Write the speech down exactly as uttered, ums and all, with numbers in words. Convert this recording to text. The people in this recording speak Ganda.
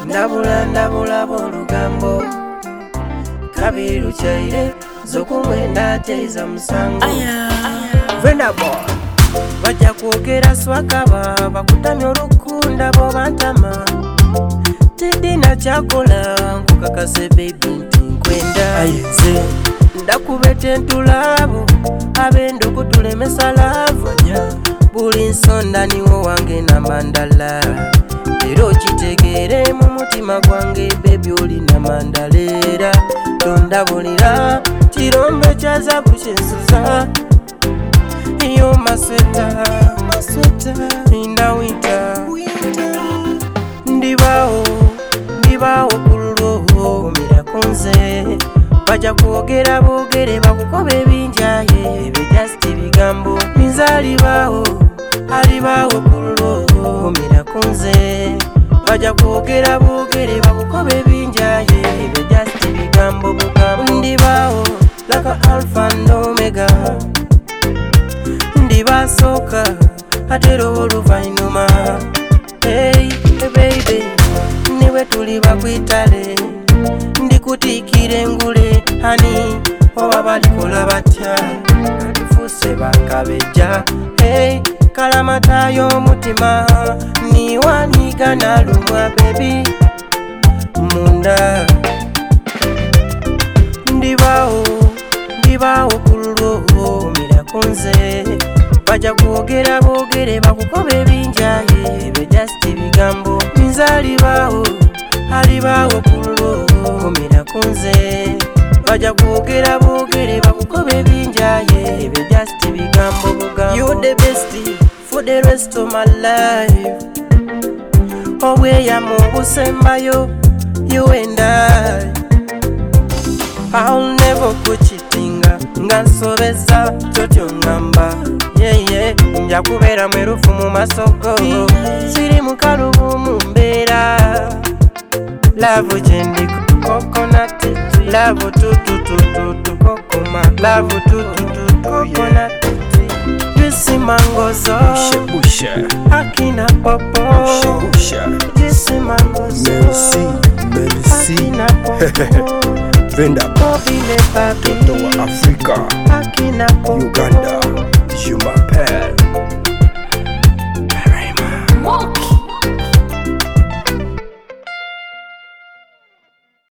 ndabula ndabula bolugambo kabiri luchaire zokumwenda teiza musango Venda boy bajja kwogera swakaba bakutamya olukunda bo bantama tidina kyakola nkukakase baby nti nkwenda ayenze ndakubete ntulabo abendo kutulemesa lavanya buli nsonda niwo wange na mandala ero kitegere mu mutima gwange baby oli na mandalera tondabulira kirombe kyazabu kyensuza iyo masweta masweta inda winter ndibao ndibao kullo kumira kunze baja kwogera bogere bakukobe binjaye ebe just bigambo nzalibao alibao kullo kumira kunze baja kwogera bogere bakukobe binjaye ebe just bigambo bugambo ndibao laka alpha and omega ndibasoka atero oluvainuma hey, hey baby niwe tuli bakwitale ndikutikire ngule hani oba balikola batya katufuse bakabeja hey, kalamata y'omutima niwaniga nalumwa baby munda ndibao ndibao kullo kumira kunze baja kwogera bogere bakukobe binjaye ebe just bigambo nzalibao alibao kullo kumira kunze baja kwogera bogere bakukobe binjaye ebe just bigambo bugambo you the best for the rest of my life obwe ya Mungu sembayo you and I I'll never put you tinga ngansobeza totyo ngamba yeah yeah nja kubera mwerufu mu masoko siri mukalubu mumbera love jendi coconut love tu tu tu tu tu kokoma love tu tu tu coconut juicy mangozo busha akina popo busha juicy mangozo merci merci akina popo Venda Bobby le papi Toto wa Afrika